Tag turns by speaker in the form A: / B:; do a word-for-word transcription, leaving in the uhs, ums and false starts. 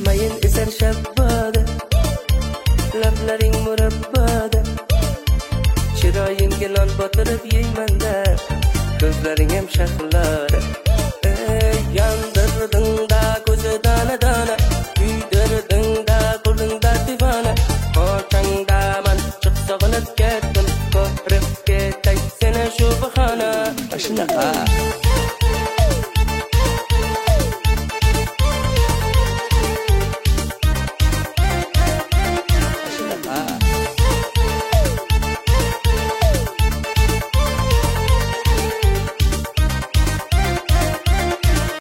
A: mayin eser shabbada, lablaring murabbada, chiroyingga non botirib yeymanda, ko'zlaring ham shahloda. Ey yandirdingda ko'zi dana dana, kuydirdingda qo'lingda divana, qochangda man chiq sog'inib ketdim, ko'prikka taksana shu bahona. Shunaqa